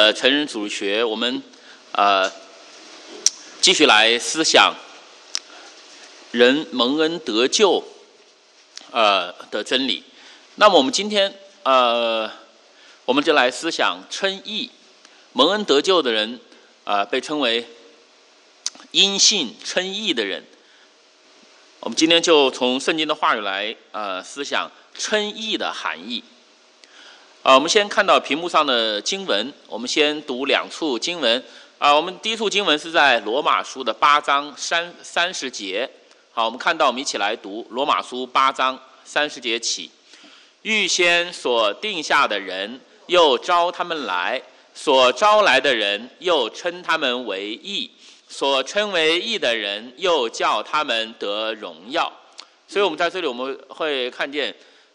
的成人主学，我们继续来思想人蒙恩得救的真理。那么我们今天我们就来思想称义。蒙恩得救的人被称为因信称义的人。我们今天就从圣经的话语来思想称义的含义。我们先看到屏幕上的经文，我们先读两处经文。我们第一处经文是在罗马书的8章30节。好，我们看到，我们一起来读罗马书8章30节起。预先所定下的人，又招他们来；所招来的人，又称他们为义；所称为义的人，又叫他们得荣耀。所以我们在这里我们会看见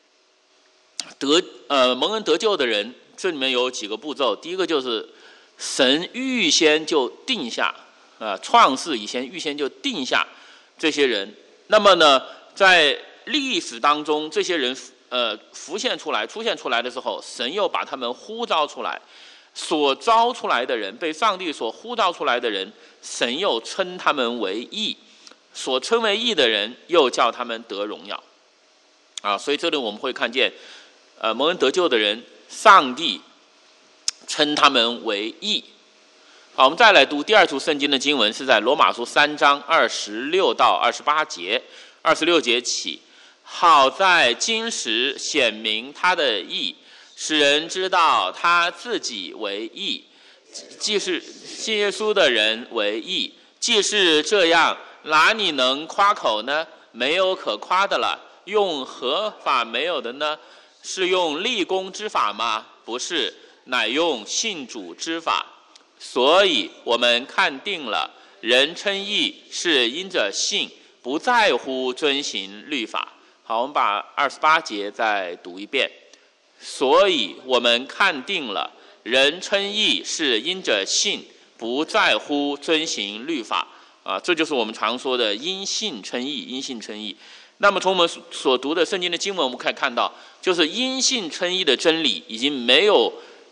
蒙恩得救的人，这里面有几个步骤。第一个就是神预先就定下创世以前预先就定下这些人。那么呢，在历史当中，这些人出现出来的时候，神又把他们呼召出来。所招出来的人，被上帝所呼召出来的人，神又称他们为义；所称为义的人，又叫他们得荣耀。所以这里我们会看见蒙恩得救的人，上帝称他们为义。好，我们再来读第二处圣经的经文，是在罗马书3章26到28节。26节起，好在今时显明他的义，使人知道他自己为义，既是信耶稣的人为义。既是这样，哪里能夸口呢？没有可夸的了。用何法没有的呢？是用立功之法吗？不是，乃用信主之法。所以我们看定了，人称义是因着信，不在乎遵行律法。好，我们把28节再读一遍。所以我们看定了，人称义是因着信，不在乎遵行律法。这就是我们常说的因信称义，因信称义。那么从我们所读的圣经的经文，我们可以看到，就是因信称义的真理已经没有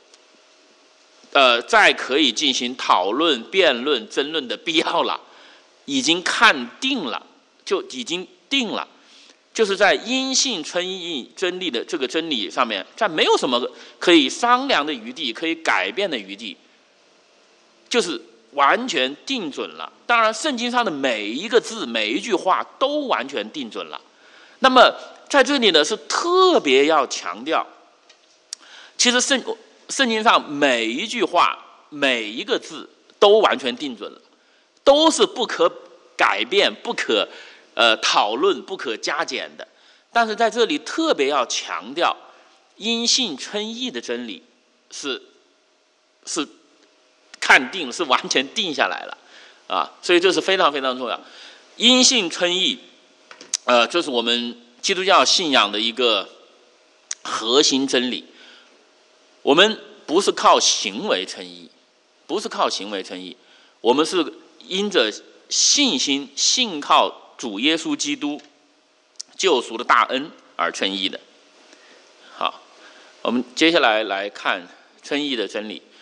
再可以进行讨论、辩论、争论的必要了，已经看定了，就已经定了。就是在因信称义真理的这个真理上面，在没有什么可以商量的余地，可以改变的余地，就是完全定准了。当然圣经上的每一个字每一句话都完全定准了。那么在这里呢，是特别要强调，其实圣经上每一句话每一个字都完全定准了，都是不可改变、不可讨论、不可加减的。但是在这里特别要强调，因信称义的真理是看定，是完全定下来了所以这是非常非常重要。因信称义这是我们基督教信仰的一个核心真理。我们不是靠行为称义，不是靠行为称义，我们是因着信心，信靠主耶稣基督救赎的大恩而称义的。好，我们接下来来看称义的真理。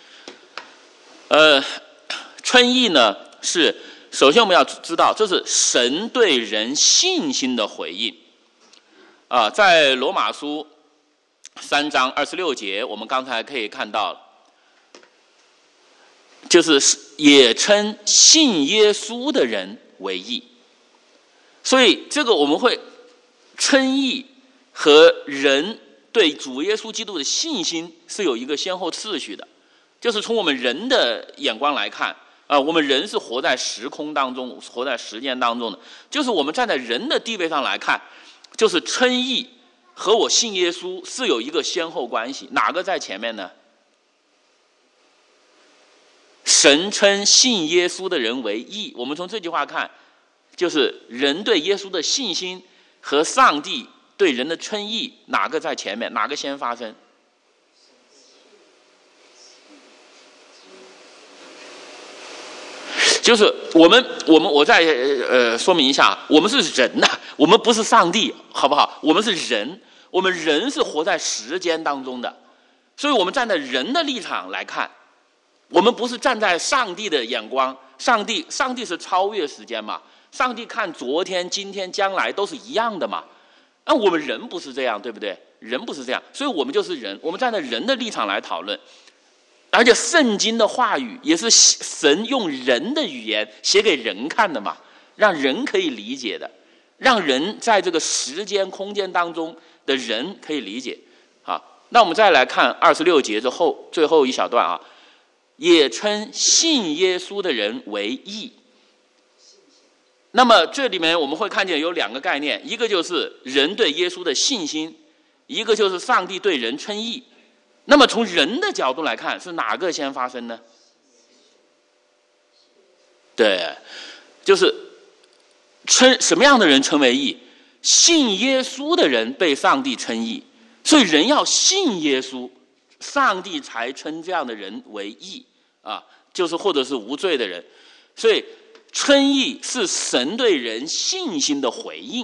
称义呢，是首先我们要知道，这是神对人信心的回应。在罗马书3章26节，我们刚才可以看到了，就是也称信耶稣的人为义。所以这个我们会称义和人对主耶稣基督的信心是有一个先后次序的。就是从我们人的眼光来看我们人是活在时空当中，活在时间当中的，就是我们站在人的地位上来看，就是称义和我信耶稣是有一个先后关系。哪个在前面呢？神称信耶稣的人为义。我们从这句话看，就是人对耶稣的信心和上帝对人的称义，哪个在前面，哪个先发生？就是我再说明一下，我们是人呐，我们不是上帝，好不好？我们是人，我们人是活在时间当中的，所以我们站在人的立场来看， 我们不是站在上帝的眼光，上帝是超越时间嘛，上帝看昨天、今天、将来都是一样的嘛。那我们人不是这样，对不对？人不是这样，所以我们就是人，我们站在人的立场来讨论。而且圣经的话语也是神用人的语言写给人看的嘛，让人可以理解的，让人在这个时间空间当中的人可以理解。好，那我们再来看26节之后最后一小段啊，也称信耶稣的人为义。那么这里面我们会看见有2个概念，一个就是人对耶稣的信心，一个就是上帝对人称义。那么从人的角度来看，是哪个先发生呢？对，就是什么样的人称为义？信耶稣的人被上帝称义，所以人要信耶稣，上帝才称这样的人为义啊，就是或者是无罪的人。所以称义是神对人信心的回应。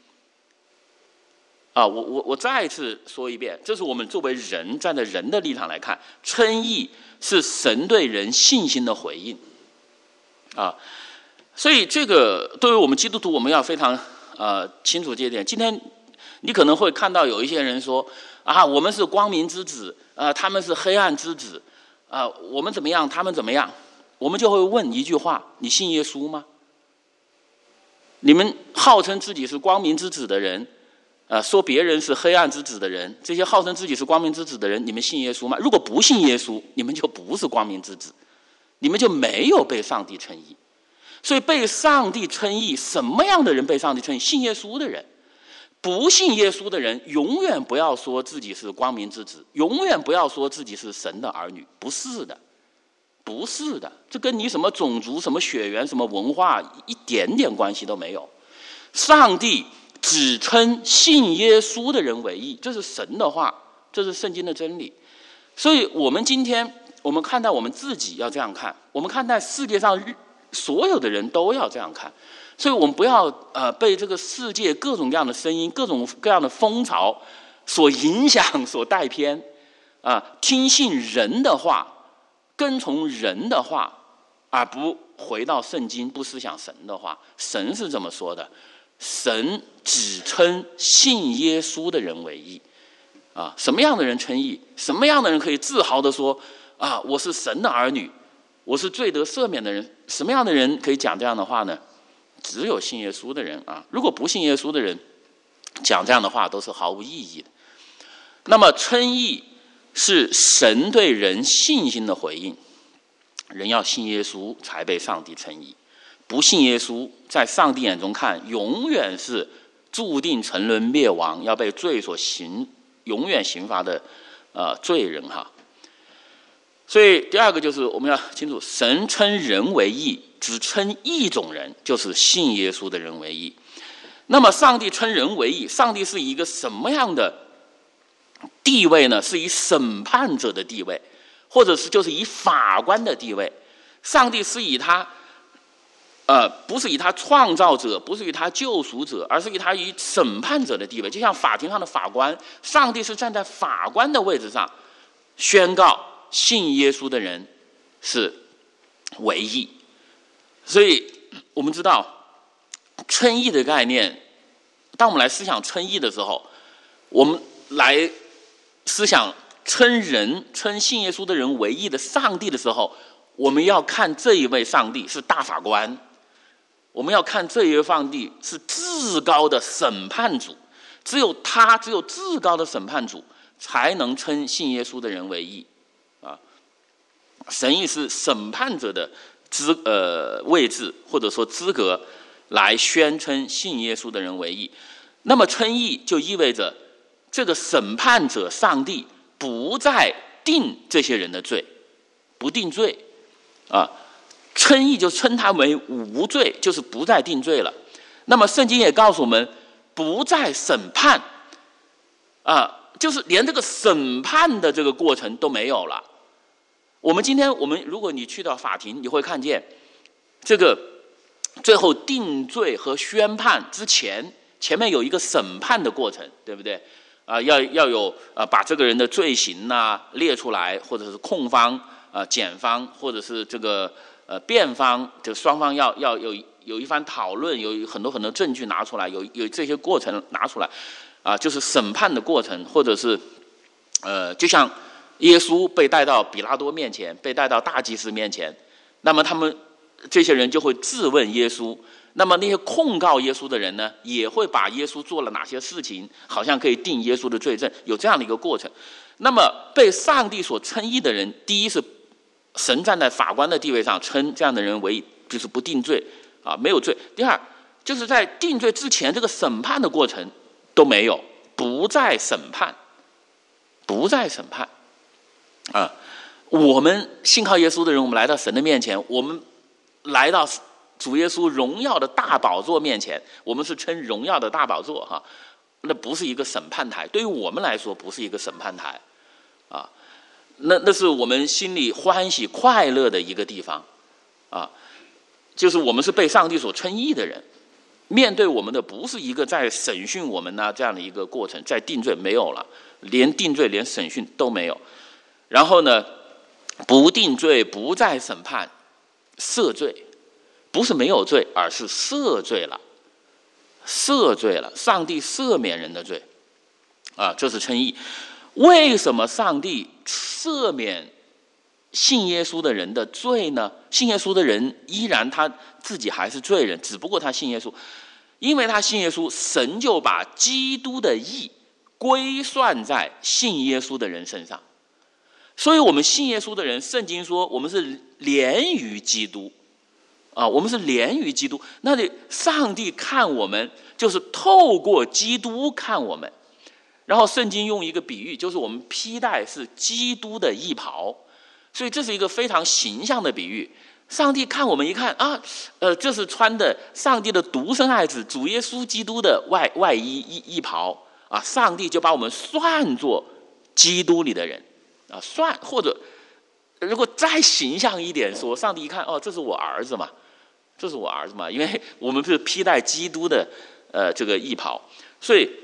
啊，我再一次说一遍，这是我们作为人站在人的立场来看，称义是神对人信心的回应。啊，所以这个对于我们基督徒，我们要非常清楚这一点。今天你可能会看到有一些人说啊，我们是光明之子，他们是黑暗之子，我们怎么样，他们怎么样？我们就会问一句话：你信耶稣吗？你们号称自己是光明之子的人，说别人是黑暗之子的人，这些号称自己是光明之子的人，你们信耶稣吗？如果不信耶稣，你们就不是光明之子，你们就没有被上帝称义。所以被上帝称义，什么样的人被上帝称义？信耶稣的人。不信耶稣的人永远不要说自己是光明之子，永远不要说自己是神的儿女，不是的，不是的，这跟你什么种族、什么血缘、什么文化一点点关系都没有。上帝只称信耶稣的人为义，这是神的话，这是圣经的真理。所以我们今天我们看待我们自己要这样看，我们看待世界上所有的人都要这样看。所以我们不要被这个世界各种各样的声音、各种各样的风潮所影响、所带偏听信人的话，跟从人的话，而不回到圣经，不思想神的话。神是这么说的，神只称信耶稣的人为义。什么样的人称义？什么样的人可以自豪地说我是神的儿女，我是罪得赦免的人？什么样的人可以讲这样的话呢？只有信耶稣的人如果不信耶稣的人讲这样的话都是毫无意义的。那么称义是神对人信心的回应，人要信耶稣才被上帝称义，不信耶稣在上帝眼中看永远是注定沉沦灭亡，要被罪所永远刑罚的罪人所以第二个就是我们要清楚，神称人为义，只称一种人，就是信耶稣的人为义。那么上帝称人为义，上帝是一个什么样的地位呢？是以审判者的地位，或者是就是以法官的地位。上帝是以他不是以他创造者，不是以他救赎者，而是以审判者的地位，就像法庭上的法官，上帝是站在法官的位置上宣告信耶稣的人是为义。所以我们知道称义的概念，当我们来思想称义的时候，我们来思想称信耶稣的人为义的上帝的时候，我们要看这一位上帝是大法官，我们要看这一位上帝是至高的审判主，只有至高的审判主才能称信耶稣的人为义神意是审判者的位置或者说资格来宣称信耶稣的人为义。那么称义就意味着这个审判者上帝不再定这些人的罪，不定罪称义就称他为无罪，就是不再定罪了。那么圣经也告诉我们不再审判就是连这个审判的这个过程都没有了。今天如果你去到法庭，你会看见这个最后定罪和宣判之前面有一个审判的过程，对不对要有把这个人的罪行列出来，或者是控方检方或者是这个辩方，就双方要有一番讨论，有很多证据拿出来，有这些过程拿出来，就是审判的过程，或者是就像耶稣被带到比拉多面前，被带到大祭司面前，那么他们这些人就会质问耶稣，那么那些控告耶稣的人呢，也会把耶稣做了哪些事情，好像可以定耶稣的罪证，有这样的一个过程。那么被上帝所称义的人，第一是神站在法官的地位上称这样的人为就是不定罪没有罪。第二就是在定罪之前，这个审判的过程都没有，不再审判我们信靠耶稣的人，我们来到神的面前，我们来到主耶稣荣耀的大宝座面前，我们是称荣耀的大宝座那不是一个审判台，对于我们来说不是一个审判台那是我们心里欢喜快乐的一个地方就是我们是被上帝所称义的人，面对我们的不是一个在审讯我们这样的一个过程，在定罪没有了，连定罪连审讯都没有。然后呢，不定罪，不再审判，赦罪，不是没有罪，而是赦罪了，上帝赦免人的罪这是称义。为什么上帝赦免信耶稣的人的罪呢？信耶稣的人依然他自己还是罪人，只不过他信耶稣，因为他信耶稣，神就把基督的义归算在信耶稣的人身上。所以我们信耶稣的人，圣经说我们是连于基督我们是连于基督。那里上帝看我们就是透过基督看我们，然后圣经用一个比喻，就是我们披戴是基督的义袍，所以这是一个非常形象的比喻。上帝看我们一看这是穿的上帝的独生爱子主耶稣基督的外衣义袍上帝就把我们算作基督里的人算，或者如果再形象一点说，上帝一看这是我儿子嘛，因为我们是披戴基督的这个义袍。所以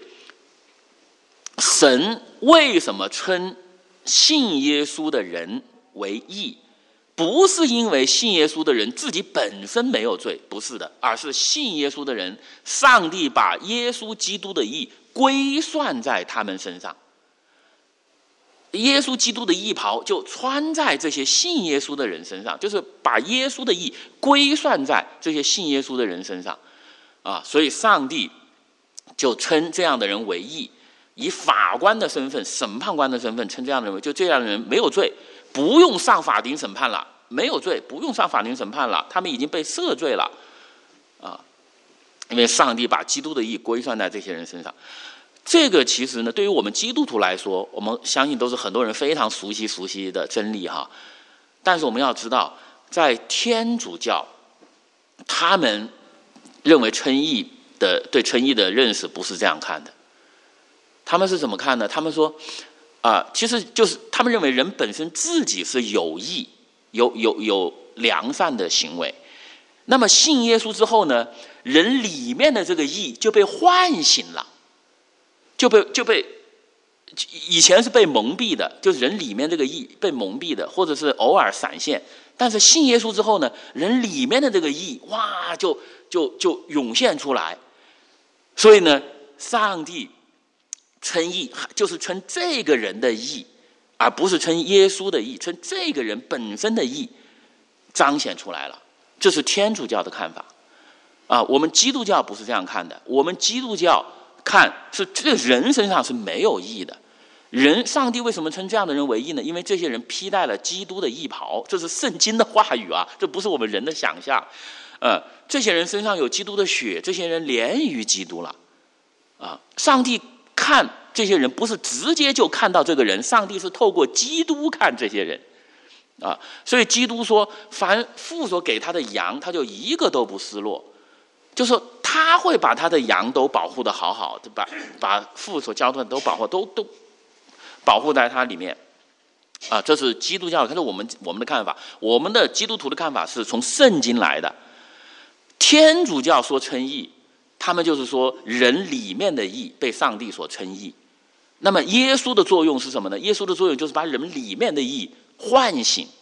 神为什么称信耶稣的人为义，不是因为信耶稣的人自己本身没有罪，不是的，而是信耶稣的人，上帝把耶稣基督的义归算在他们身上。耶稣基督的义袍就穿在这些信耶稣的人身上，就是把耶稣的义归算在这些信耶稣的人身上所以上帝就称这样的人为义，以法官的身份、审判官的身份称这样的人为，就这样的人没有罪，不用上法庭审判了，没有罪，不用上法庭审判了，他们已经被赦罪了因为上帝把基督的义归算在这些人身上。这个其实呢，对于我们基督徒来说，我们相信都是很多人非常熟悉的真理但是我们要知道，在天主教，他们认为对称义的认识不是这样看的。他们是怎么看呢？他们说其实就是他们认为人本身自己是有义、有良善的行为。那么信耶稣之后呢，人里面的这个义就被唤醒了。就被以前是被蒙蔽的，就是人里面这个义被蒙蔽的，或者是偶尔闪现。但是信耶稣之后呢，人里面的这个义就涌现出来。所以呢，上帝称义就是称这个人的义，而不是称耶稣的义，称这个人本身的义彰显出来了。这是天主教的看法我们基督教不是这样看的。我们基督教看是这个人身上是没有义的。上帝为什么称这样的人为义呢？因为这些人披戴了基督的义袍，这是圣经的话语这不是我们人的想象。这些人身上有基督的血，这些人连于基督了上帝看这些人不是直接就看到这个人，上帝是透过基督看这些人所以基督说，凡父所给他的羊，他就一个都不失落。就是说他会把他的羊都保护得好好的，把父所交托的都保护，都保护在他里面这是基督教，可是我们的看法，我们的基督徒的看法是从圣经来的。天主教说称义，他们就是说人里面的义被上帝所称义。那么耶稣的作用是什么呢？耶稣的作用就是把人里面的义唤醒，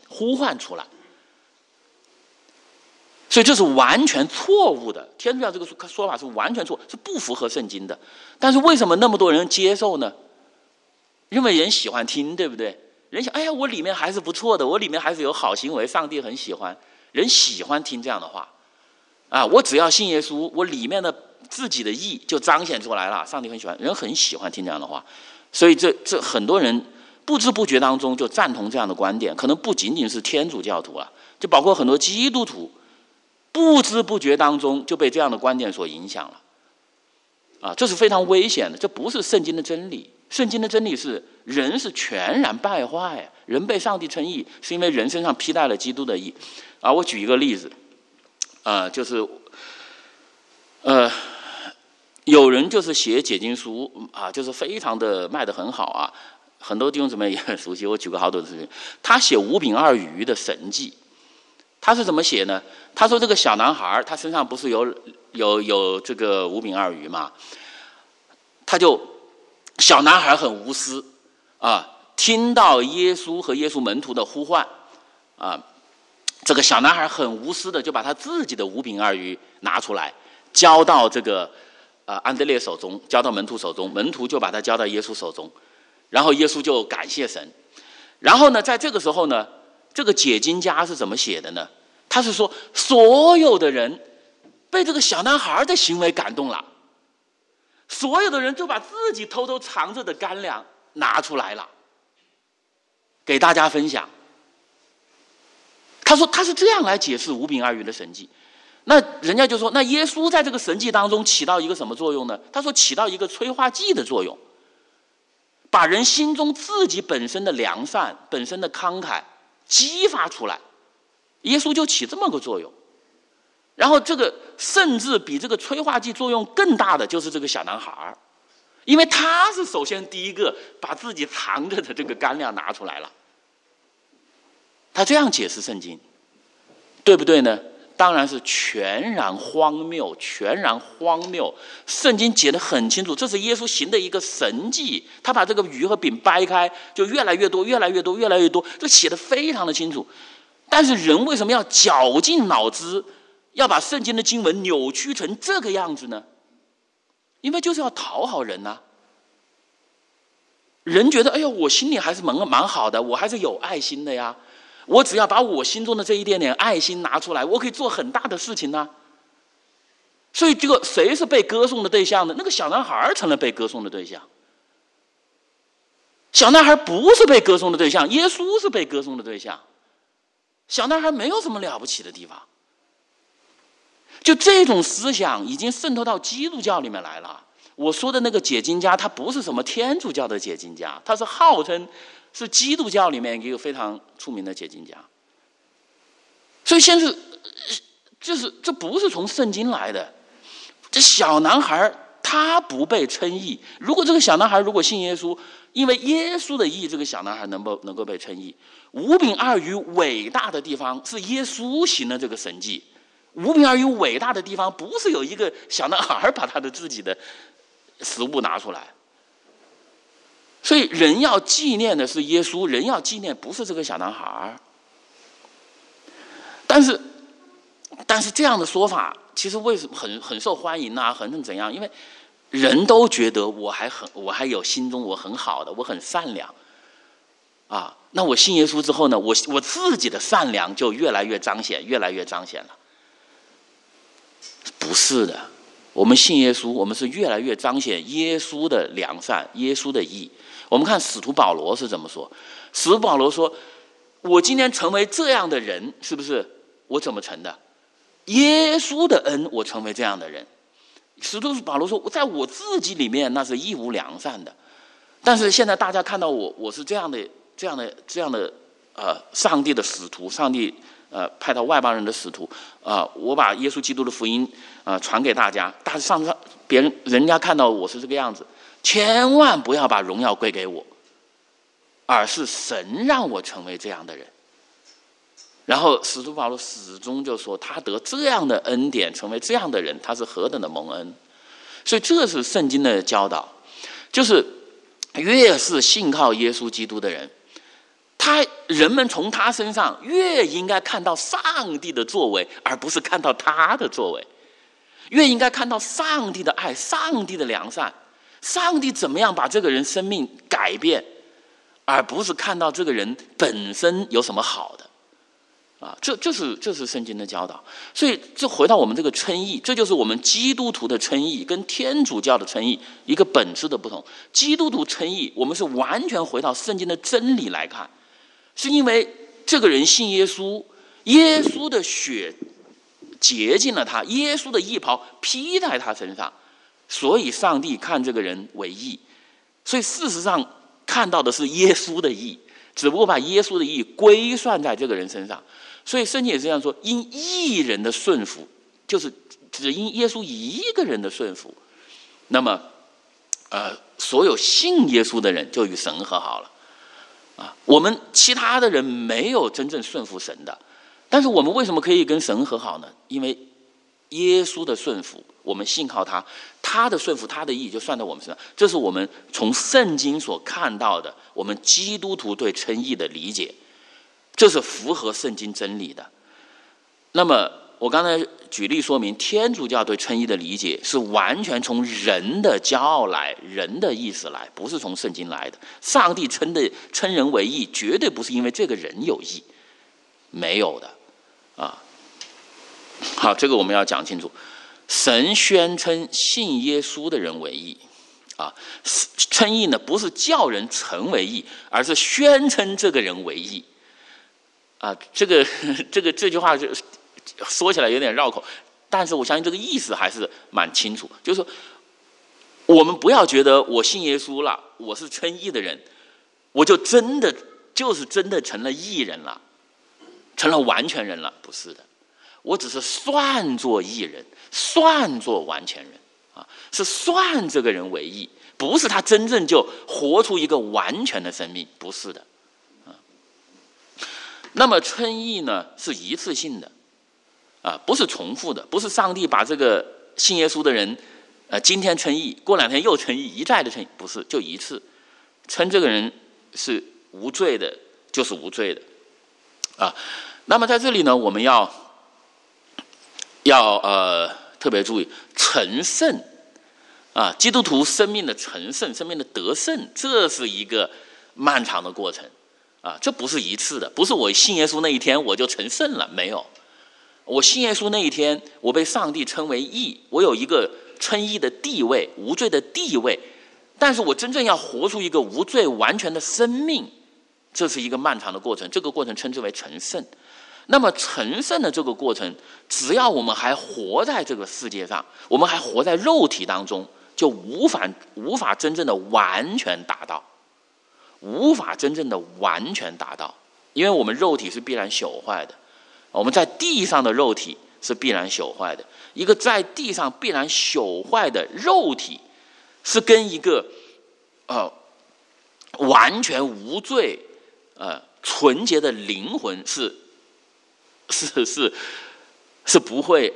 呼唤出来。所以这是完全错误的，天主教这个说法是完全错，是不符合圣经的。但是为什么那么多人接受呢？因为人喜欢听，对不对？人想，哎呀，我里面还是不错的，我里面还是有好行为，上帝很喜欢，人喜欢听这样的话啊！我只要信耶稣，我里面的自己的义就彰显出来了，上帝很喜欢，人很喜欢听这样的话。所以这很多人不知不觉当中就赞同这样的观点，可能不仅仅是天主教徒啊，就包括很多基督徒，不知不觉当中就被这样的观点所影响了啊！这是非常危险的，这不是圣经的真理。圣经的真理是人是全然败坏，人被上帝称义是因为人身上披戴了基督的义啊！我举一个例子就是有人就是写解经书啊，就是非常的卖得很好啊，很多弟兄姊妹也很熟悉。我举个好多的事情，他写五饼二鱼的神迹，他是怎么写呢？他说这个小男孩他身上不是有这个五饼二鱼嘛，小男孩很无私啊，听到耶稣和耶稣门徒的呼唤啊，这个小男孩很无私的就把他自己的五饼二鱼拿出来，交到这个安德烈手中，交到门徒手中，门徒就把他交到耶稣手中，然后耶稣就感谢神。然后呢，在这个时候呢，这个解经家是怎么写的呢？他是说，所有的人被这个小男孩的行为感动了，所有的人就把自己偷偷藏着的干粮拿出来了，给大家分享。他说他是这样来解释五饼二鱼的神迹。那人家就说，那耶稣在这个神迹当中起到一个什么作用呢？他说起到一个催化剂的作用，把人心中自己本身的良善、本身的慷慨激发出来。耶稣就起这么个作用。然后这个甚至比这个催化剂作用更大的就是这个小男孩，因为他是首先第一个把自己藏着的这个干粮拿出来了。他这样解释圣经，对不对呢？当然是全然荒谬，全然荒谬。圣经解得很清楚，这是耶稣行的一个神迹，他把这个鱼和饼掰开，就越来越多，越来越多，越来越多，这写得非常的清楚。但是人为什么要绞尽脑汁，要把圣经的经文扭曲成这个样子呢？因为就是要讨好人啊。人觉得，哎呦，我心里还是蛮好的，我还是有爱心的呀。我只要把我心中的这一点点爱心拿出来，我可以做很大的事情呢。所以这个谁是被歌颂的对象呢？那个小男孩成了被歌颂的对象。小男孩不是被歌颂的对象，耶稣是被歌颂的对象。小男孩没有什么了不起的地方。就这种思想已经渗透到基督教里面来了。我说的那个解经家，他不是什么天主教的解经家，他是号称是基督教里面一个非常出名的解经家。所以现在这不是从圣经来的。这小男孩他不被称义，如果这个小男孩如果信耶稣，因为耶稣的义，这个小男孩能够被称义。五饼二鱼伟大的地方是耶稣行的这个神迹，五饼二鱼伟大的地方不是有一个小男孩把他的自己的食物拿出来。所以人要纪念的是耶稣，人要纪念不是这个小男孩。但是这样的说法其实为什么很受欢迎啊，很怎样？因为人都觉得我还有心中我很好的，我很善良啊。那我信耶稣之后呢，我自己的善良就越来越彰显，越来越彰显了。不是的，我们信耶稣，我们是越来越彰显耶稣的良善，耶稣的义。我们看使徒保罗是怎么说。使徒保罗说，我今天成为这样的人，是不是我怎么成的？耶稣的恩我成为这样的人。使徒保罗说，在我自己里面那是义无良善的，但是现在大家看到我是这样的上帝的使徒，上帝派到外邦人的使徒我把耶稣基督的福音传给大家，但是人家看到我是这个样子，千万不要把荣耀归给我，而是神让我成为这样的人。然后使徒保罗始终就说，他得这样的恩典，成为这样的人，他是何等的蒙恩。所以这是圣经的教导，就是越是信靠耶稣基督的人， 人们从他身上越应该看到上帝的作为，而不是看到他的作为，越应该看到上帝的爱，上帝的良善，上帝怎么样把这个人生命改变，而不是看到这个人本身有什么好的。这是圣经的教导。所以这回到我们这个称义，这就是我们基督徒的称义跟天主教的称义一个本质的不同。基督徒称义，我们是完全回到圣经的真理来看，是因为这个人信耶稣，耶稣的血洁净了他，耶稣的义袍披在他身上，所以上帝看这个人为义。所以事实上看到的是耶稣的义，只不过把耶稣的义归算在这个人身上。所以圣经也是这样说，因一人的顺服，就是只因耶稣一个人的顺服，那么所有信耶稣的人就与神和好了。我们其他的人没有真正顺服神的，但是我们为什么可以跟神和好呢？因为耶稣的顺服，我们信靠他，他的顺服，他的义就算在我们身上。这是我们从圣经所看到的，我们基督徒对称义的理解，这是符合圣经真理的。那么我刚才举例说明，天主教对称义的理解是完全从人的骄傲来，人的意思来，不是从圣经来的。上帝称人为义，绝对不是因为这个人有义，没有的好，这个我们要讲清楚。神宣称信耶稣的人为义称义呢，不是叫人成为义，而是宣称这个人为义这句话就说起来有点绕口，但是我相信这个意思还是蛮清楚。就是说，我们不要觉得我信耶稣了，我是称义的人，我就真的成了义人了，成了完全人了。不是的，我只是算作义人，算作完全人是算这个人为义，不是他真正就活出一个完全的生命，不是的那么称义呢，是一次性的不是重复的，不是上帝把这个信耶稣的人今天称义，过2天又称义，一再的称义，不是，就一次称这个人是无罪的，就是无罪的那么在这里呢，我们要特别注意成圣基督徒生命的成圣，生命的得胜，这是一个漫长的过程这不是一次的，不是我信耶稣那一天我就成圣了，没有。我信耶稣那一天，我被上帝称为义，我有一个称义的地位，无罪的地位，但是我真正要活出一个无罪完全的生命，这是一个漫长的过程，这个过程称之为成圣。那么成圣的这个过程，只要我们还活在这个世界上，我们还活在肉体当中，就无法真正的完全达到，无法真正的完全达到，因为我们肉体是必然朽坏的，我们在地上的肉体是必然朽坏的。一个在地上必然朽坏的肉体，是跟一个完全无罪纯洁的灵魂是不会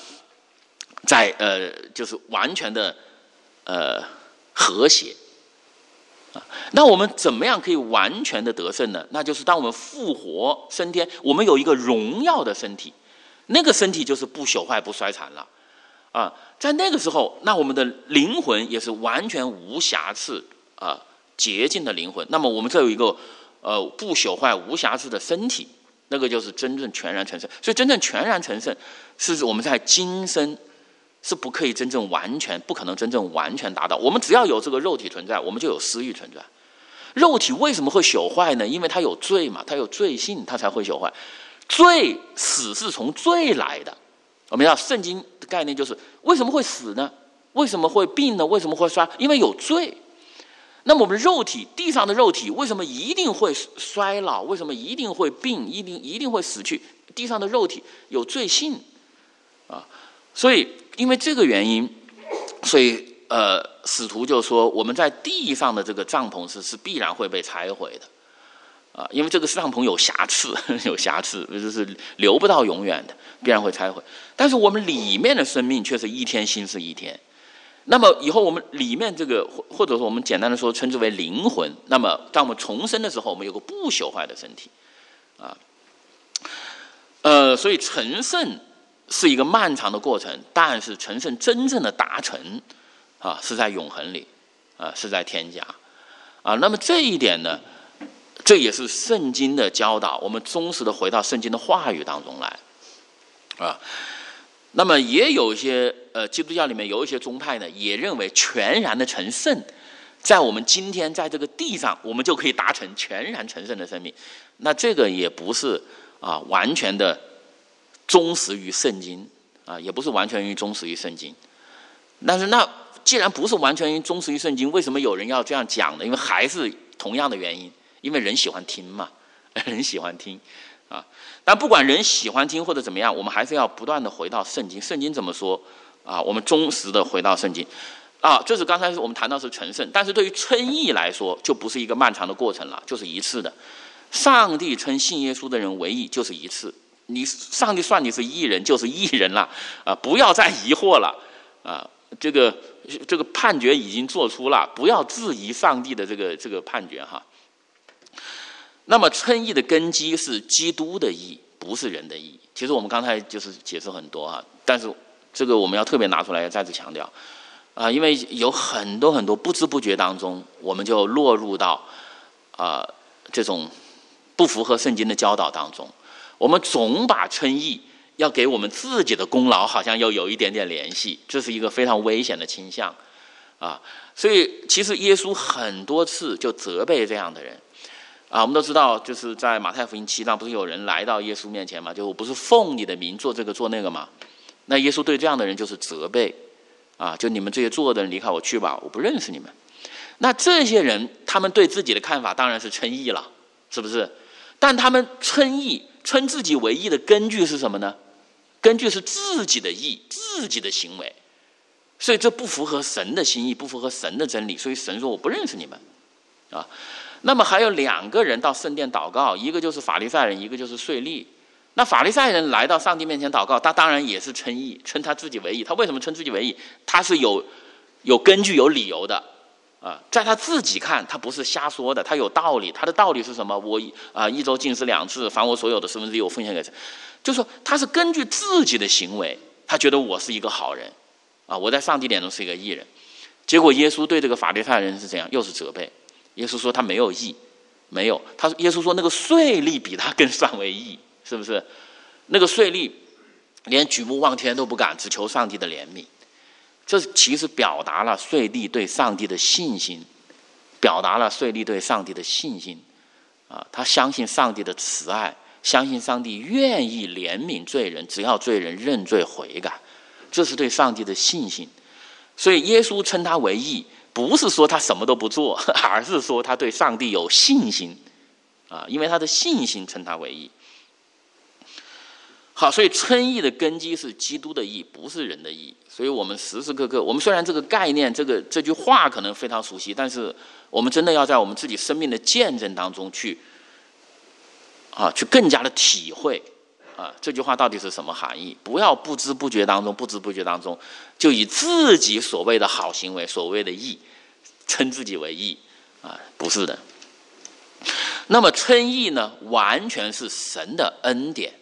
就是完全的和谐那我们怎么样可以完全的得胜呢？那就是当我们复活升天，我们有一个荣耀的身体，那个身体就是不朽坏不衰残了在那个时候，那我们的灵魂也是完全无瑕疵洁净的灵魂。那么我们这有一个不朽坏无瑕疵的身体，那个就是真正全然成圣。所以真正全然成圣是我们在今生是不可以真正完全，不可能真正完全达到。我们只要有这个肉体存在，我们就有私欲存在。肉体为什么会朽坏呢？因为它有罪嘛，它有罪性，它才会朽坏。罪死是从罪来的。我们要圣经的概念就是为什么会死呢？为什么会病呢？为什么会衰？因为有罪。那么我们肉体，地上的肉体为什么一定会衰老？为什么一定会病？一定会死去？地上的肉体有罪性所以因为这个原因，所以使徒就说我们在地上的这个帐篷是必然会被拆毁的因为这个帐篷有瑕疵就是留不到永远的，必然会拆毁。但是我们里面的生命却是一天新是一天那么以后我们里面这个，或者说我们简单的说称之为灵魂。那么当我们重生的时候，我们有个不朽坏的身体，所以成圣是一个漫长的过程，但是成圣真正的达成是在永恒里，是在天家那么这一点呢，这也是圣经的教导，我们忠实的回到圣经的话语当中来那么也有一些基督教里面有一些宗派呢，也认为全然的成圣，在我们今天在这个地上，我们就可以达成全然成圣的生命。那这个也不是完全的忠实于圣经也不是完全于忠实于圣经。但是那既然不是完全于忠实于圣经，为什么有人要这样讲呢？因为还是同样的原因，因为人喜欢听嘛，人喜欢听但不管人喜欢听或者怎么样，我们还是要不断的回到圣经。圣经怎么说我们忠实的回到圣经这是刚才我们谈到是成圣，但是对于称义来说，就不是一个漫长的过程了，就是一次的。上帝称信耶稣的人为义，就是一次。上帝算你是义人，就是义人了不要再疑惑了这个判决已经做出了，不要质疑上帝的这个判决那么称义的根基是基督的义，不是人的义。其实我们刚才就是解释很多但是这个我们要特别拿出来再次强调因为有很多很多不知不觉当中，我们就落入到这种不符合圣经的教导当中。我们总把称义要给我们自己的功劳好像又有一点点联系，这是一个非常危险的倾向所以其实耶稣很多次就责备这样的人我们都知道，就是在马太福音7章，不是有人来到耶稣面前吗？就我不是奉你的名做这个做那个吗？那耶稣对这样的人就是责备就你们这些作恶的人离开我去吧，我不认识你们。那这些人他们对自己的看法当然是称义了，是不是？但他们称义称自己为义的根据是什么呢？根据是自己的义，自己的行为。所以这不符合神的心意，不符合神的真理，所以神说我不认识你们那么还有2个人到圣殿祷告，一个就是法利赛人，一个就是税吏。那法利赛人来到上帝面前祷告，他当然也是称义，称他自己为义。他为什么称自己为义？他是有根据有理由的在他自己看，他不是瞎说的，他有道理。他的道理是什么？我一周禁食2次，凡我所有的1/4我奉献给神。就是说他是根据自己的行为，他觉得我是一个好人我在上帝眼中是一个义人。结果耶稣对这个法利赛人是怎样？又是责备。耶稣说他没有义，没有。耶稣说那个税吏比他更算为义，是不是？那个税吏连举目望天都不敢，只求上帝的怜悯。这其实表达了税吏对上帝的信心，表达了税吏对上帝的信心他相信上帝的慈爱，相信上帝愿意怜悯罪人，只要罪人认罪悔改，这是对上帝的信心。所以耶稣称他为义，不是说他什么都不做，而是说他对上帝有信心因为他的信心称他为义。好，所以称义的根基是基督的义，不是人的义。所以我们时时刻刻，我们虽然这个概念这句话可能非常熟悉，但是我们真的要在我们自己生命的见证当中去更加的体会这句话到底是什么含义。不要不知不觉当中就以自己所谓的好行为，所谓的义称自己为义不是的。那么称义呢，完全是神的恩典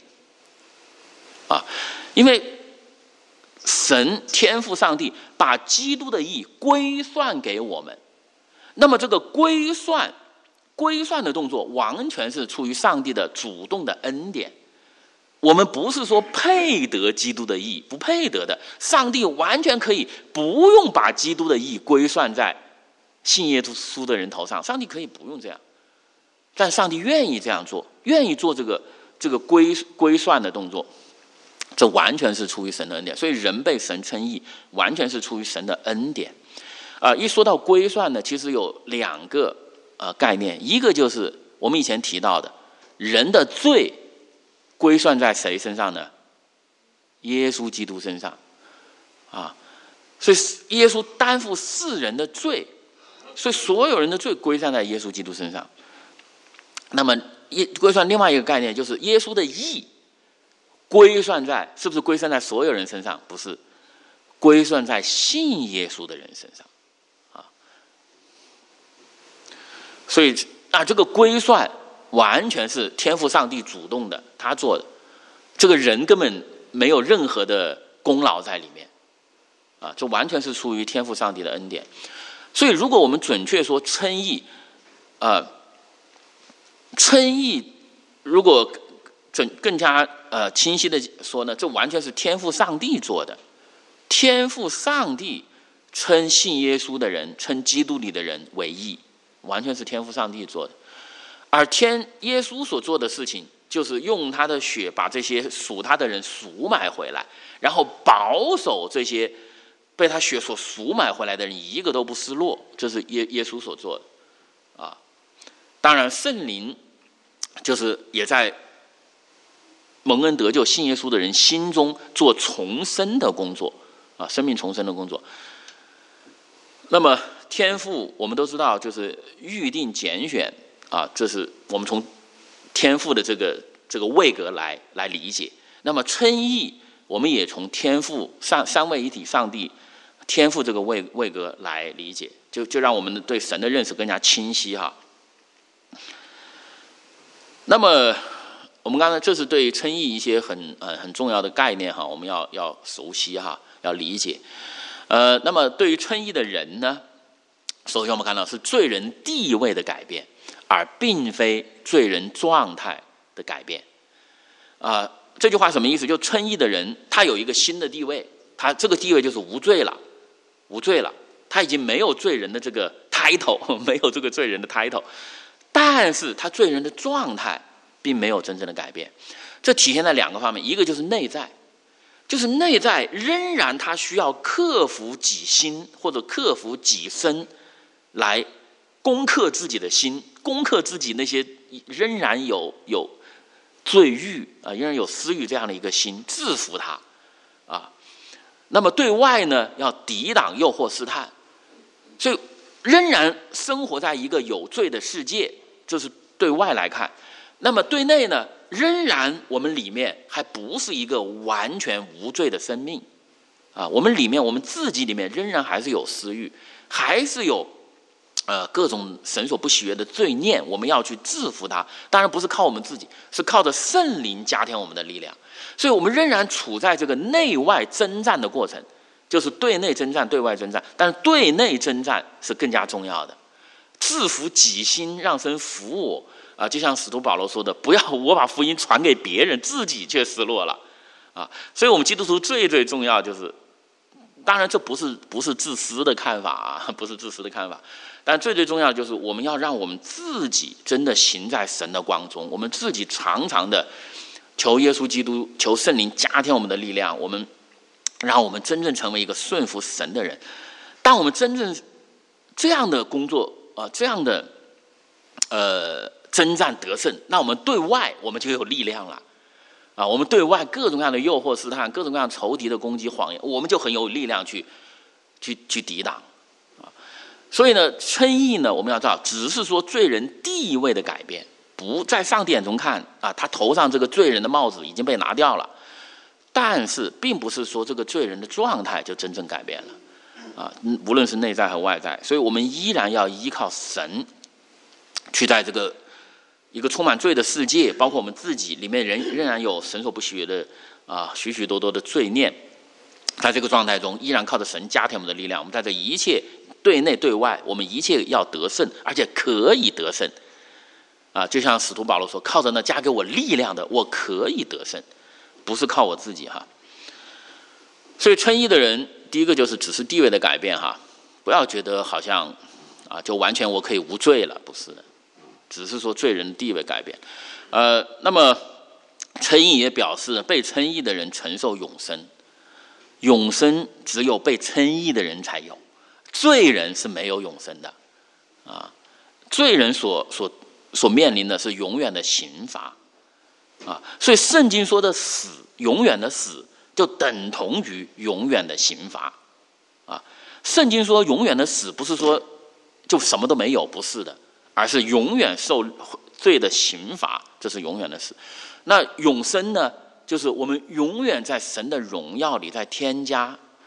因为神天父上帝把基督的义归算给我们，那么这个归算的动作完全是出于上帝的主动的恩典。我们不是说配得基督的义，不配得的。上帝完全可以不用把基督的义归算在信耶稣的人头上，上帝可以不用这样，但上帝愿意这样做，愿意做这个归算的动作，这完全是出于神的恩典。所以人被神称义，完全是出于神的恩典一说到归算呢，其实有2个概念，一个就是我们以前提到的，人的罪归算在谁身上呢？耶稣基督身上所以耶稣担负世人的罪，所以所有人的罪归算在耶稣基督身上。那么归算另外一个概念就是耶稣的义归算在，是不是归算在所有人身上？不是， 归算在信耶稣的人身上啊。所以这个归算完全是天父上帝主动的，他做的，这个人根本没有任何的功劳在里面啊，这完全是出于天父上帝的恩典。所以如果我们准确说称义称义如果更加清晰的说呢，这完全是天父上帝做的。天父上帝称信耶稣的人，称基督里的人为义，完全是天父上帝做的。而耶稣所做的事情，就是用他的血把这些属他的人赎买回来，然后保守这些被他血所赎买回来的人一个都不失落，这是耶稣所做的啊。当然圣灵就是也在蒙恩得救信耶稣的人心中做重生的工作啊，生命重生的工作。那么天父我们都知道就是预定拣选啊，这是我们从天父的这个位格来理解。那么称义我们也从天父三位一体上帝天父这个位格来理解，就让我们对神的认识更加清晰哈。那么我们刚才这是对称义一些很重要的概念哈，我们要熟悉哈，要理解。那么对于称义的人呢，首先我们看到是罪人地位的改变，而并非罪人状态的改变。这句话什么意思？就称义的人他有一个新的地位，他这个地位就是无罪了，他已经没有罪人的这个 title， 没有这个罪人的 title， 但是他罪人的状态并没有真正的改变。这体现在两个方面，一个就是内在，就是内在仍然他需要克服己心或者克服己身来攻克自己的心，攻克自己那些仍然有罪欲啊，仍然有私欲这样的一个心，制服他啊。那么对外呢，要抵挡诱惑试探，所以仍然生活在一个有罪的世界，这是对外来看。那么对内呢，仍然我们里面还不是一个完全无罪的生命啊，我们里面我们自己里面仍然还是有私欲，还是有各种神所不喜悦的罪念，我们要去制服它。当然不是靠我们自己，是靠着圣灵加添我们的力量。所以我们仍然处在这个内外征战的过程，就是对内征战对外征战，但是对内征战是更加重要的，制服己心让神服我啊，就像使徒保罗说的，不要我把福音传给别人，自己却失落了啊。所以我们基督徒最重要就是，当然这不是自私的看法啊，不是自私的看法，但最重要的就是我们要让我们自己真的行在神的光中，我们自己常常的求耶稣基督，求圣灵加添我们的力量，让我们真正成为一个顺服神的人。当我们真正这样的工作这样的征战得胜，那我们对外我们就有力量了啊！我们对外各种各样的诱惑试探，各种各样仇敌的攻击谎言，我们就很有力量去抵挡啊！所以呢，称义呢，我们要知道，只是说罪人地位的改变，不在上帝眼中看啊，他头上这个罪人的帽子已经被拿掉了，但是并不是说这个罪人的状态就真正改变了啊！无论是内在和外在，所以我们依然要依靠神，去在这个一个充满罪的世界，包括我们自己里面仍然有神所不喜悦的许许多多的罪念，在这个状态中依然靠着神加添我们的力量，我们在这一切对内对外，我们一切要得胜，而且可以得胜啊！就像使徒保罗说，靠着那加给我力量的，我可以得胜，不是靠我自己哈。所以称义的人，第一个就是只是地位的改变哈，不要觉得好像就完全我可以无罪了，不是的，只是说罪人的地位改变。那么称义也表示被称义的人承受永生，永生只有被称义的人才有，罪人是没有永生的啊。罪人所面临的是永远的刑罚啊。所以圣经说的死，永远的死，就等同于永远的刑罚啊。圣经说永远的死，不是说就什么都没有，不是的，而是永远受罪的刑罚，这是永远的死。那永生呢，就是我们永远在神的荣耀里，在天家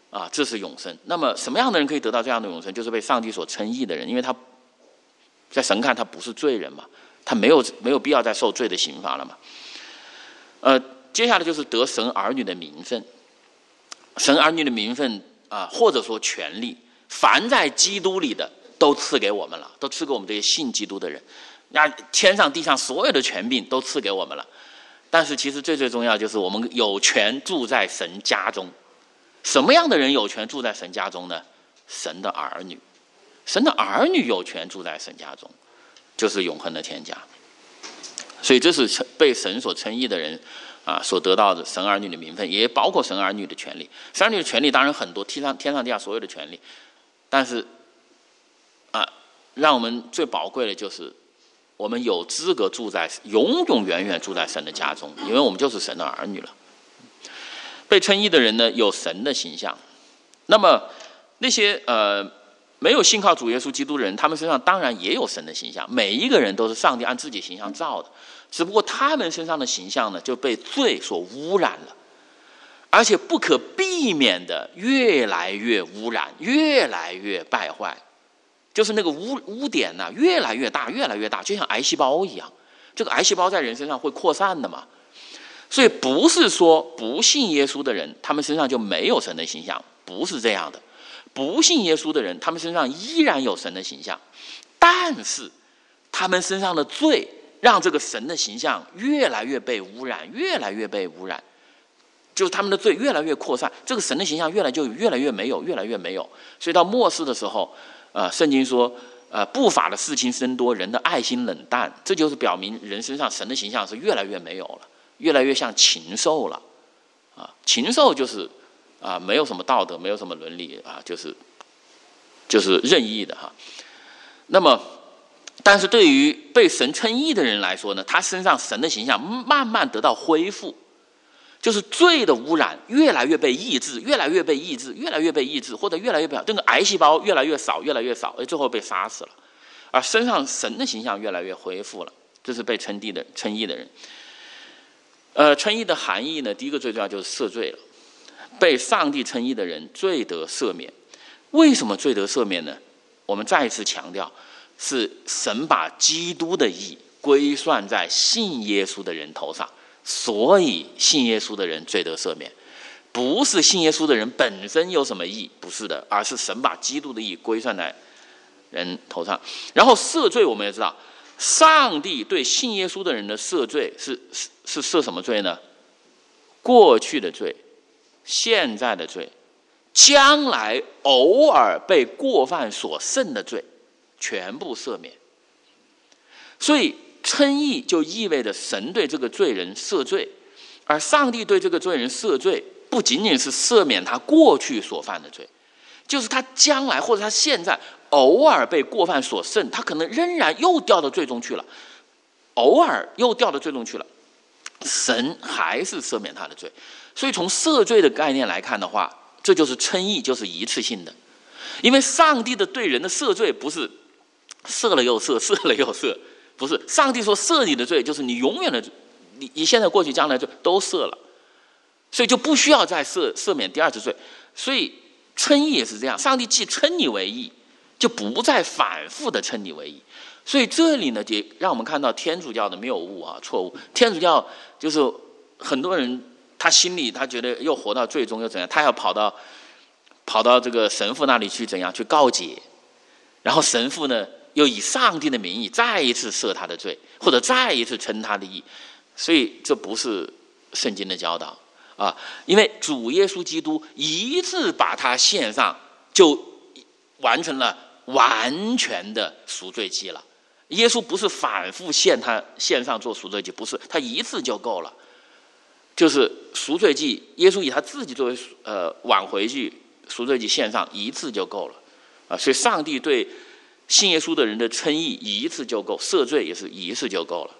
啊，这是永生。那么什么样的人可以得到这样的永生？就是被上帝所称义的人，因为他在神看他不是罪人嘛，他没有必要再受罪的刑罚了嘛。接下来就是得神儿女的名分，神儿女的名分啊，或者说权利，凡在基督里的都赐给我们了，都赐给我们这些信基督的人。那天上地上所有的权柄都赐给我们了，但是其实最重要就是我们有权住在神家中。什么样的人有权住在神家中呢？神的儿女，神的儿女有权住在神家中，就是永恒的天家。所以这是被神所称义的人啊所得到的神儿女的名分，也包括神儿女的权利。神儿女的权利当然很多，天上地下所有的权利，但是让我们最宝贵的就是我们有资格住在永永远远住在神的家中，因为我们就是神的儿女了。被称义的人呢，有神的形象。那么那些没有信靠主耶稣基督的人，他们身上当然也有神的形象。每一个人都是上帝按自己形象造的，只不过他们身上的形象呢，就被罪所污染了，而且不可避免的越来越污染，越来越败坏。就是那个污点呢，越来越大，越来越大，就像癌细胞一样。这个癌细胞在人身上会扩散的嘛。所以不是说不信耶稣的人，他们身上就没有神的形象，不是这样的。不信耶稣的人，他们身上依然有神的形象，但是他们身上的罪让这个神的形象越来越被污染，越来越被污染，就是他们的罪越来越扩散，这个神的形象越来越没有，越来越没有。所以到末世的时候，圣经说，不法的事情生多，人的爱心冷淡，这就是表明人身上神的形象是越来越没有了，越来越像禽兽了。禽兽就是没有什么道德，没有什么伦理啊，就是任意的哈。那么，但是对于被神称义的人来说呢，他身上神的形象慢慢得到恢复，就是罪的污染越来越被抑制，越来越被抑制，越来越被抑制，或者越来越被这个癌细胞越来越少，越来越少，最后被杀死了，而身上神的形象越来越恢复了。这是被称义的人。称义的含义呢，第一个最重要就是赦罪了。被上帝称义的人罪得赦免。为什么罪得赦免呢？我们再一次强调，是神把基督的义归算在信耶稣的人头上，所以信耶稣的人罪得赦免。不是信耶稣的人本身有什么义，不是的，而是神把基督的义归算在人头上。然后赦罪，我们也知道，上帝对信耶稣的人的赦罪是赦什么罪呢？过去的罪，现在的罪，将来偶尔被过犯所剩的罪，全部赦免。所以称义就意味着神对这个罪人赦罪，而上帝对这个罪人赦罪，不仅仅是赦免他过去所犯的罪，就是他将来或者他现在偶尔被过犯所剩，他可能仍然又掉到罪中去了，偶尔又掉到罪中去了，神还是赦免他的罪。所以从赦罪的概念来看的话，这就是称义，就是一次性的。因为上帝的对人的赦罪不是赦了又赦，赦了又赦，不是。上帝说赦你的罪，就是你永远的，你现在过去将来罪都赦了，所以就不需要再赦免第二次罪。所以称义也是这样，上帝既称你为义，就不再反复的称你为义。所以这里呢，也让我们看到天主教的谬误错误。天主教就是很多人他心里他觉得又活到最终又怎样，他要跑到这个神父那里去怎样去告解，然后神父呢又以上帝的名义再一次赦他的罪，或者再一次称他的义。所以这不是圣经的教导因为主耶稣基督一次把他献上，就完成了完全的赎罪祭了。耶稣不是反复献上做赎罪祭，不是，他一次就够了。就是赎罪祭，耶稣以他自己作为挽回祭、赎罪祭献上一次就够了所以上帝对信耶稣的人的称义一次就够，赦罪也是一次就够了。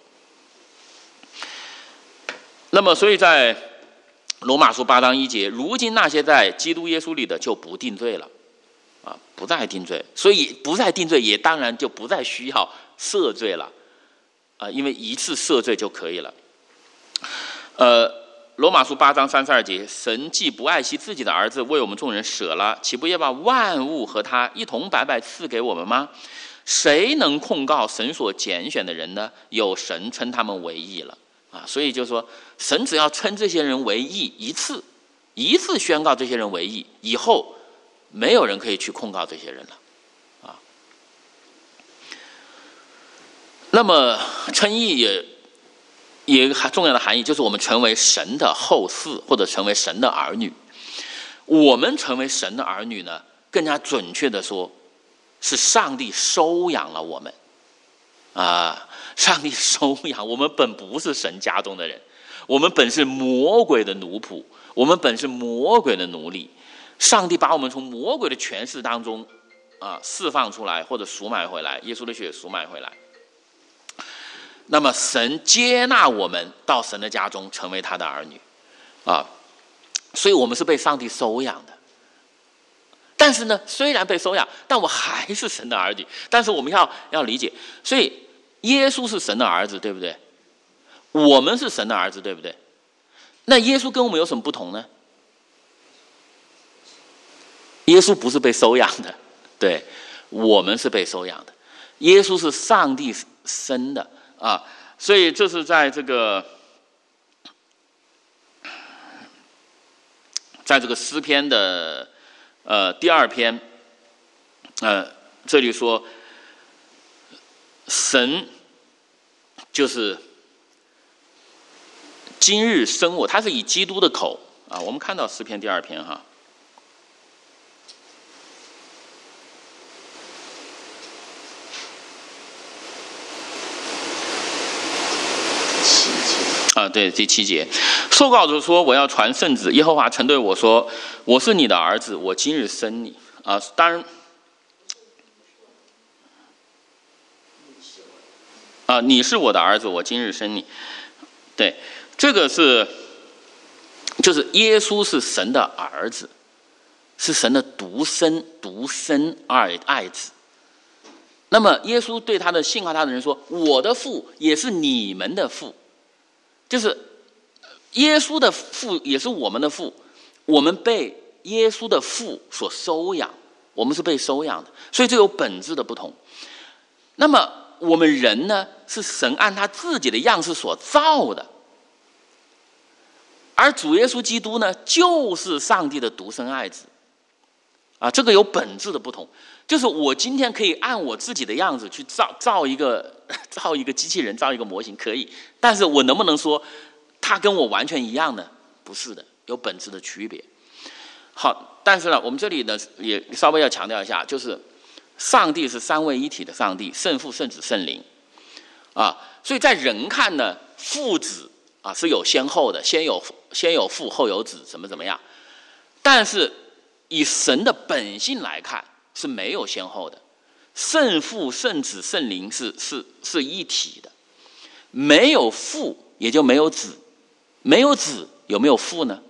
那么所以在罗马书8章1节，如今那些在基督耶稣里的就不定罪了不再定罪，所以不再定罪也当然就不再需要赦罪了因为一次赦罪就可以了。 罗马书8章32节，神既不爱惜自己的儿子，为我们众人舍了，岂不也把万物和他一同白白赐给我们吗？谁能控告神所拣选的人呢？有神称他们为义了啊！所以就说，神只要称这些人为义一次宣告这些人为义，以后没有人可以去控告这些人了啊。那么称义也重要的含义就是我们成为神的后嗣，或者成为神的儿女。我们成为神的儿女呢，更加准确的说，是上帝收养了我们啊！上帝收养我们，本不是神家中的人，我们本是魔鬼的奴仆，我们本是魔鬼的奴隶。上帝把我们从魔鬼的权势当中释放出来，或者赎买回来，耶稣的血赎买回来。那么神接纳我们到神的家中，成为他的儿女啊，所以我们是被上帝收养的。但是呢，虽然被收养，但我还是神的儿女。但是我们要理解，所以耶稣是神的儿子，对不对？我们是神的儿子，对不对？那耶稣跟我们有什么不同呢？耶稣不是被收养的，对，我们是被收养的。耶稣是上帝生的啊，所以这是在这个诗篇的第2篇，这里说神就是今日生我，他是以基督的口啊，我们看到诗篇第2篇哈。对，第7节，受膏者说：“我要传圣旨。耶和华曾对我说：我是你的儿子，我今日生你。”当然，你是我的儿子，我今日生你。对，这个就是耶稣是神的儿子，是神的独生爱子。那么耶稣对他的信靠他的人说：“我的父也是你们的父。”就是耶稣的父也是我们的父，我们被耶稣的父所收养，我们是被收养的，所以这有本质的不同。那么我们人呢，是神按他自己的样式所造的，而主耶稣基督呢，就是上帝的独生爱子啊，这个有本质的不同。就是我今天可以按我自己的样子去造一个机器人，造一个模型，可以，但是我能不能说他跟我完全一样呢？不是的，有本质的区别。好，但是呢，我们这里呢也稍微要强调一下，就是上帝是三位一体的上帝，圣父、圣子、圣灵啊，所以在人看呢，父子是有先后的，先有父后有子，怎么样？但是以神的本性来看是没有先后的，圣父、圣子、圣灵是一体的，没有父也就没有子，没有子有没有父呢？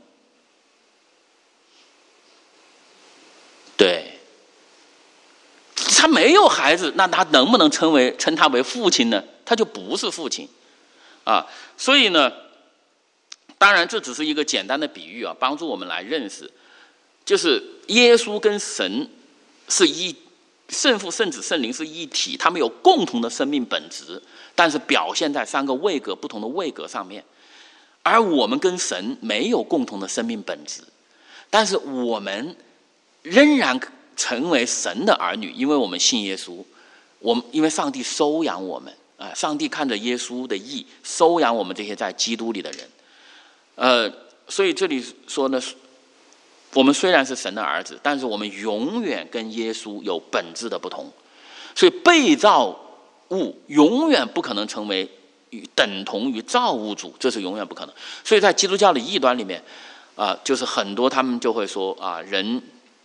对，他没有孩子，那他能不能称他为父亲呢？他就不是父亲啊。所以呢，当然这只是一个简单的比喻啊，帮助我们来认识，就是耶稣跟神是圣父、圣子、圣灵是一体，他们有共同的生命本质，但是表现在3个位格不同的位格上面。而我们跟神没有共同的生命本质，但是我们仍然成为神的儿女，因为我们信耶稣，因为上帝收养我们上帝看着耶稣的义收养我们这些在基督里的人。所以这里说呢，我们虽然是神的儿子，但是我们永远跟耶稣有本质的不同，所以被造物永远不可能成为等同于造物主，这是永远不可能。所以在基督教的异端里面就是很多他们就会说人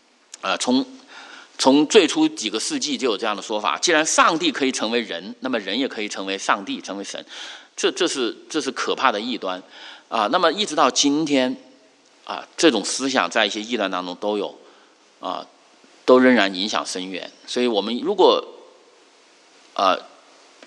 从最初几个世纪就有这样的说法，既然上帝可以成为人，那么人也可以成为上帝，成为神，这是可怕的异端那么一直到今天这种思想在一些异端当中都有都仍然影响深远。所以我们如果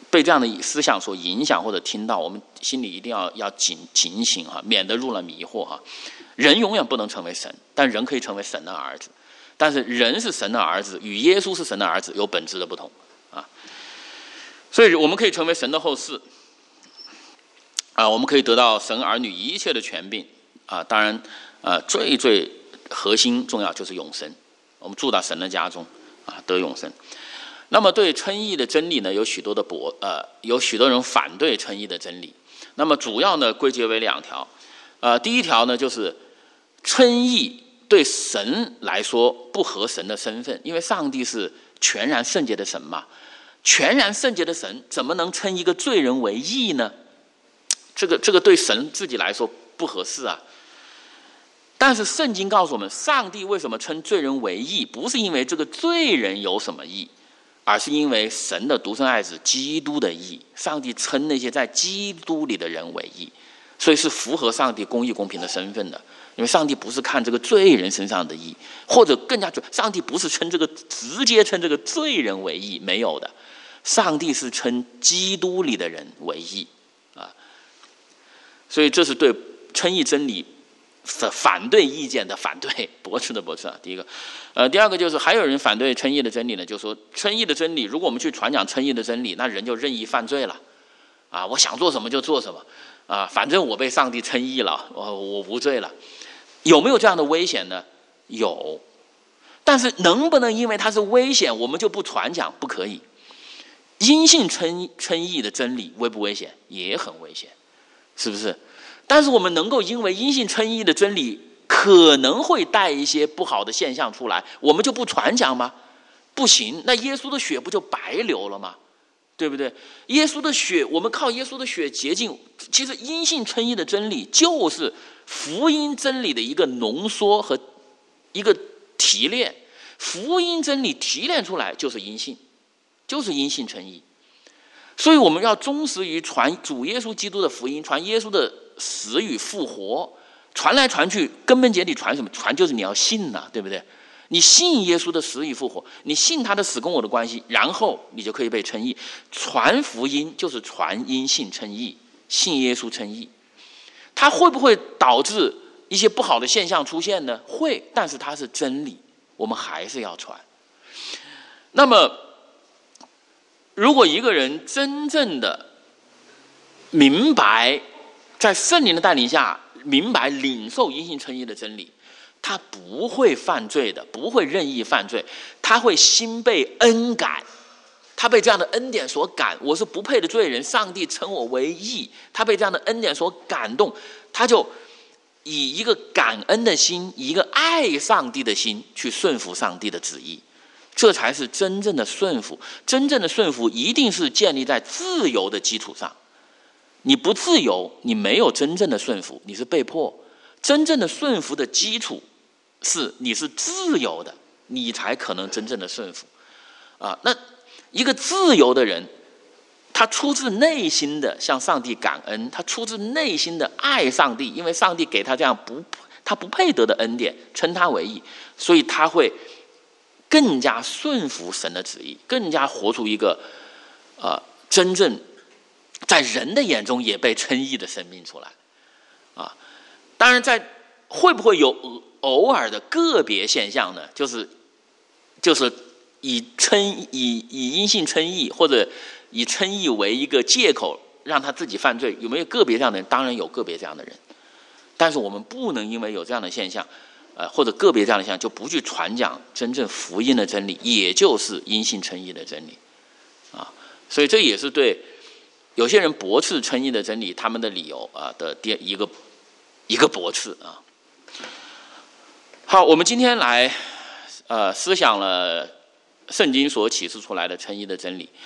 被这样的思想所影响或者听到，我们心里一定要警醒哈，免得入了迷惑哈。人永远不能成为神，但人可以成为神的儿子。但是人是神的儿子，与耶稣是神的儿子有本质的不同啊。所以我们可以成为神的后嗣啊，我们可以得到神儿女一切的权柄啊。当然最核心重要就是永生，我们住到神的家中啊，得永生。那么对称义的真理呢，有许多人反对称义的真理。那么主要呢归结为2条。第一条呢就是称义对神来说不合神的身份，因为上帝是全然圣洁的神嘛，全然圣洁的神怎么能称一个罪人为义呢？这个对神自己来说不合适啊。但是圣经告诉我们，上帝为什么称罪人为义，不是因为这个罪人有什么义，而是因为神的独生爱子基督的义。上帝称那些在基督里的人为义，所以是符合上帝公义公平的身份的。因为上帝不是看这个罪人身上的义，或者更加准，上帝不是直接称这个罪人为义，没有的。上帝是称基督里的人为义啊。所以这是对称义真理反对意见的反对，驳斥的驳斥啊。第一个，第二个就是还有人反对称义的真理呢，就是说称义的真理，如果我们去传讲称义的真理，那人就任意犯罪了啊，我想做什么就做什么啊，反正我被上帝称义了，我无罪了。有没有这样的危险呢？有，但是能不能因为它是危险，我们就不传讲？不可以。因信称义的真理危不危险？也很危险，是不是？但是我们能够因为因信称义的真理可能会带一些不好的现象出来，我们就不传讲吗？不行，那耶稣的血不就白流了吗？对不对？耶稣的血，我们靠耶稣的血洁净。其实因信称义的真理就是福音真理的一个浓缩和一个提炼。福音真理提炼出来就是因信，就是因信称义。所以我们要忠实于传主耶稣基督的福音，传耶稣的死与复活，传来传去，根本结底传什么？传就是你要信呐，对不对？你信耶稣的死与复活，你信他的死跟我的关系，然后你就可以被称义。传福音就是传因信称义，信耶稣称义。它会不会导致一些不好的现象出现呢？会，但是它是真理，我们还是要传。那么如果一个人真正的明白，在圣灵的带领下明白领受因信称义的真理，他不会犯罪的，不会任意犯罪，他会心被恩感，他被这样的恩典所感，我是不配的罪人，上帝称我为义，他被这样的恩典所感动，他就以一个感恩的心，以一个爱上帝的心去顺服上帝的旨意，这才是真正的顺服。真正的顺服一定是建立在自由的基础上，你不自由，你没有真正的顺服，你是被迫。真正的顺服的基础是你是自由的，你才可能真正的顺服啊。那一个自由的人，他出自内心的向上帝感恩，他出自内心的爱上帝，因为上帝给他这样他不配得的恩典，称他为义，所以他会更加顺服神的旨意，更加活出一个真正在人的眼中也被称义的生命出来啊。当然会不会有偶尔的个别现象呢？就是以因信称义，或者以称义为一个借口让他自己犯罪，有没有个别这样的人？当然有个别这样的人，但是我们不能因为有这样的现象或者个别这样的现象就不去传讲真正福音的真理，也就是因信称义的真理啊。所以这也是对有些人驳斥称义的真理他们的理由的一个驳斥啊。好，我们今天来思想了圣经所启示出来的称义的真理，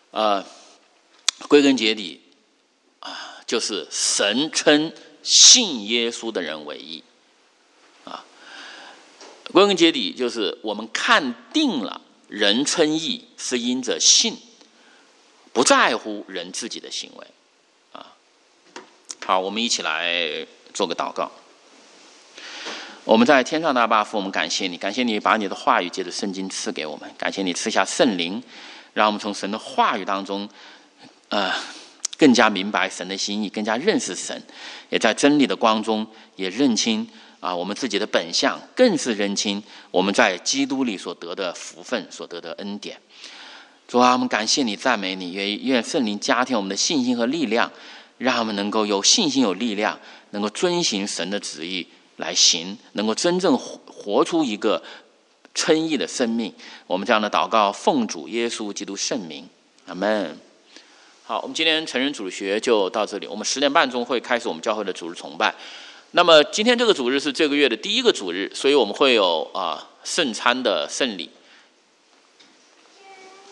归根结底就是神称信耶稣的人为义啊。归根结底就是我们看定了人称义是因着信，不在乎人自己的行为啊。好，我们一起来做个祷告。我们在天上的阿爸父，我们感谢你，感谢你把你的话语借着圣经赐给我们，感谢你赐下圣灵，让我们从神的话语当中更加明白神的心意，更加认识神，也在真理的光中也认清我们自己的本相，更是认清我们在基督里所得的福分，所得的恩典。主啊，我们感谢你，赞美你，愿圣灵加添我们的信心和力量，让我们能够有信心有力量，能够遵行神的旨意来行，能够真正活出一个称义的生命。我们这样的祷告奉主耶稣基督圣名，阿们。好，我们今天成人主学就到这里，我们10点半钟会开始我们教会的主日崇拜。那么今天这个主日是这个月的第一个主日，所以我们会有圣餐的圣礼。